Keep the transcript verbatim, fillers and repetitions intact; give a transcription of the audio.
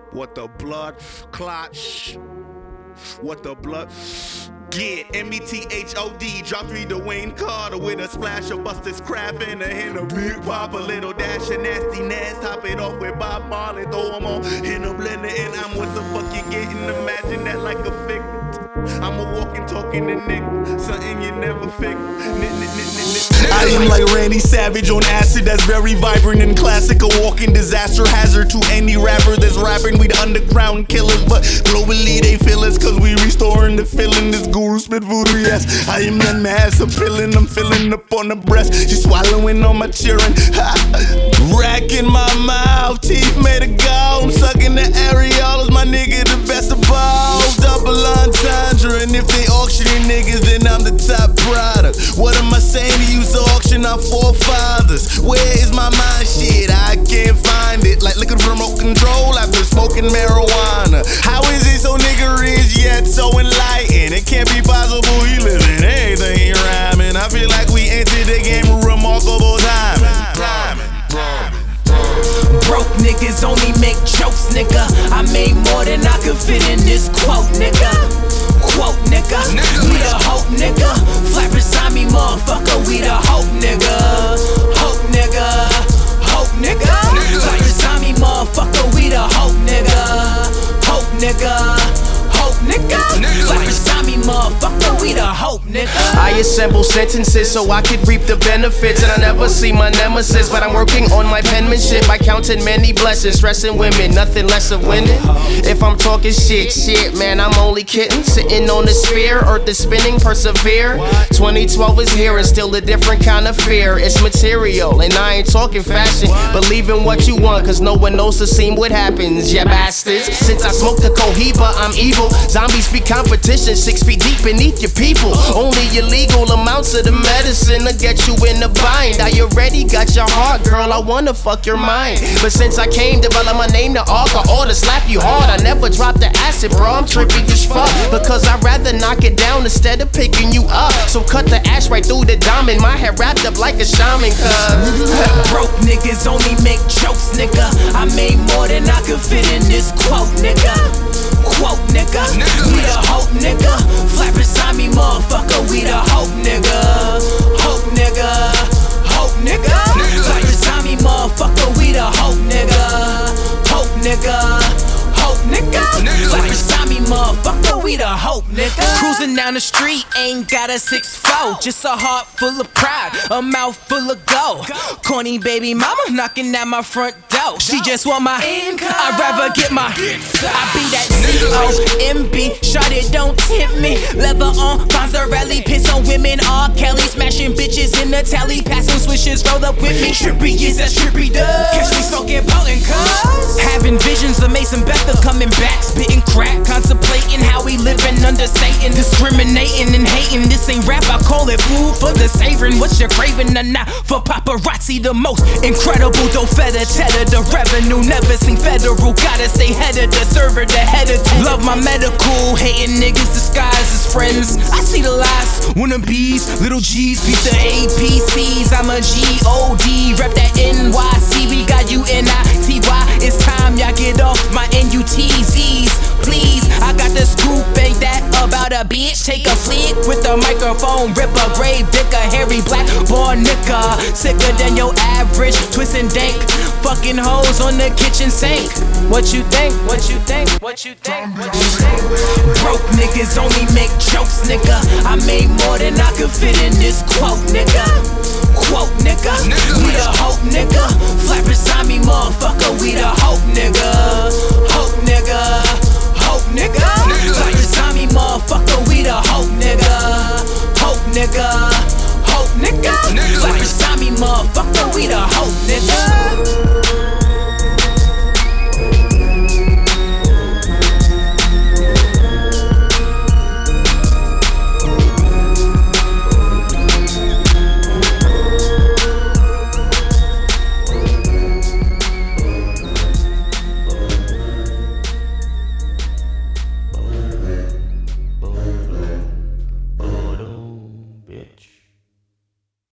What the blood clot? What the blood? Get M E T H O D, drop three Dwayne Carter with a splash of Buster's Crap and a hint of Big Pop, a little dash of nastiness, top it off with Bob Marley, throw them all in a blender and I'm what the fuck you getting, imagine that like a figment. I'm a walking, talking to nigga, something you never figured. I am like Randy Savage on acid that's very vibrant and classic, a walking disaster hazard to any rapper that's rapping. We the underground killers, but globally they feel us cause we restoring the feeling. This guru spit voodoo, yes. I am that mass appealing, I'm filling up on the breast, just swallowing on my cheering. Racking my mouth, teeth made of gold, I'm sucking the areolas, my nigga the best of both. Double entendre, and if they auctioning niggas, then I'm the top product. What am I saying to you? So auction our forefathers. Where is my mind? Shit, I can't find it. Like looking for remote control after smoking marijuana. How is it so nigga rich yet so enlightened? It can't be possible he living anything rhyming. I feel like we entered the game with remarkable timing. Broke niggas only make jokes, nigga. I made more than I could fit in this quote, nigga. Quote, nigga. We the hope, nigga. Flat beside me, motherfucker. We the hope, nigga. Hope, nigga. Hope, nigga. Flat beside me, motherfucker. We the hope, nigga. Hope, nigga. Hope, nigga. Flat beside me, motherfucker. We the hope, nigga. I assemble sentences so I could reap the benefits, and I never see my nemesis, but I'm working on my penmanship. I counted many blessings, stressing women, nothing less of winning. If I'm talking shit, shit, man, I'm only kidding. Sitting on the sphere, earth is spinning, persevere. twenty twelve is here and still a different kind of fear. It's material, and I ain't talking fashion. Believe in what you want, cause no one knows the scene what happens, ya bastards. Since I smoked the cohiba, I'm evil. Zombies speak competition, six feet deep beneath your people. Only illegal amounts of the medicine to get you in the bind. I already got your heart, girl, I wanna fuck your mind. But since I came, develop my name to Arca, or to slap you hard. I never drop the acid, bro, I'm trippy as fuck. Because I'd rather knock it down instead of picking you up. So cut the ash right through the diamond, my hair wrapped up like a shaman, cuz broke niggas only make jokes, nigga. I made more than I could fit in this quote, nigga. Quote, nigga. We the hope, nigga. Flat beside me, motherfucker. We the hope, nigga. Hope, nigga. Hope, nigga. Flat beside me, motherfucker. We the hope, nigga. Hope, nigga. Hope, nigga. Flat beside me, motherfucker. We the hope, nigga. Cruising down the street, ain't got a six four, just a heart full of pride, a mouth full of gold. Corny baby mama knocking at my front door. She just want my income. I'd rather get my. I be that C O M B. Shot it, don't tip me. Leather on, Fonzarelli, piss on women. R. Kelly smashing bitches in the telly, passing swishes, roll up with me. Trippy is that trippy does. Catch me smoking potent cuz. Having visions of Mason Betha coming back, spitting crack, contemplating how we living under Satan, discriminating and hating. This ain't rap, I call it food for the savoring. What you craving or not? For paparazzi, the most incredible dough feta cheddar. The revenue never seen federal. Gotta stay head of the server, the head of two. Love my medical, hating niggas disguised as friends. I see the lies, wannabes, little G's, beat the A P Cs. I'm a G O D, rep that N Y C. We got you N I T Y. It's time y'all get off my N U T Z's, please. I got the scoop, ain't that about a bitch? Take a flick with the microphone, rip a grave digger, hairy black born nigga. Sicker than your average, twist and dank, fucking hoes on the kitchen sink. What you think? What you think? What you think? What you think? Broke niggas only make jokes, nigga. I made more than I could fit in this quote, nigga. Quote, nigga. We the hope, nigga. Flat beside me, motherfucker. We the hope, nigga. Hope, nigga. Hope, nigga. Flat beside me, motherfucker. We the hope, nigga. Hope, nigga. Hope, nigga. Flat beside me, motherfucker. We the hope, nigga.